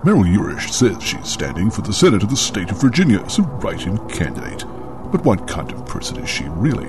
Meryl Urish says she's standing for the Senate of the state of Virginia as a write-in candidate. But what kind of person is she really?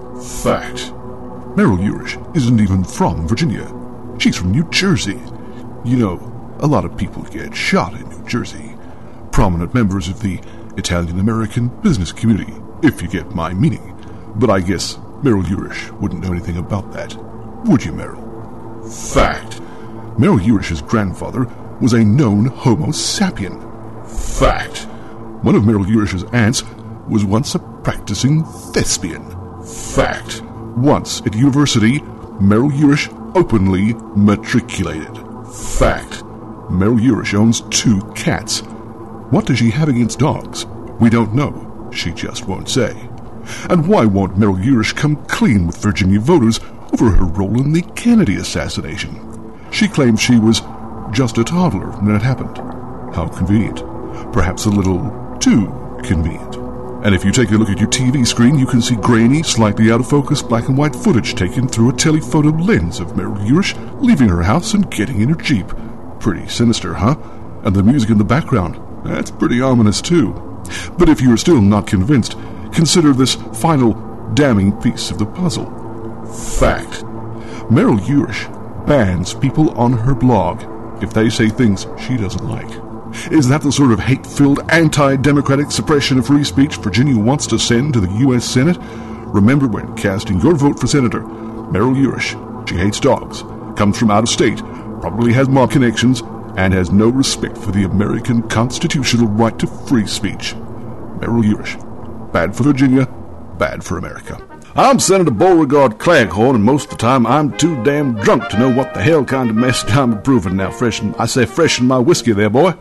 Fact. Meryl Urish isn't even from Virginia. She's from New Jersey. You know, a lot of people get shot in New Jersey. Prominent members of the Italian-American business community, if you get my meaning. But I guess Meryl Urish wouldn't know anything about that. Would you, Meryl? Fact. Meryl Urish's grandfather was a known Homo sapien. Fact. One of Meryl Urish's aunts was once a practicing thespian. Fact. Once at university, Meryl Urish openly matriculated. Fact. Meryl Urish owns 2 cats. What does she have against dogs? We don't know. She just won't say. And why won't Meryl Urish come clean with Virginia voters over her role in the Kennedy assassination? She claims she was just a toddler when it happened. How convenient. Perhaps a little too convenient. And if you take a look at your TV screen, you can see grainy, slightly out of focus black and white footage taken through a telephoto lens of Meryl Urish leaving her house and getting in her Jeep. Pretty sinister, huh? And the music in the background, that's pretty ominous too. But if you are still not convinced, consider this final damning piece of the puzzle. Fact. Meryl Urish bans people on her blog if they say things she doesn't like. Is that the sort of hate-filled, anti-democratic suppression of free speech Virginia wants to send to the U.S. Senate? Remember, when casting your vote for Senator, Meryl Urish, she hates dogs, comes from out of state, probably has mob connections, and has no respect for the American constitutional right to free speech. Meryl Urish. Bad for Virginia, bad for America. I'm Senator Beauregard Claghorn, and most of the time I'm too damn drunk to know what the hell kind of message I'm approving now. Freshen my whiskey there, boy.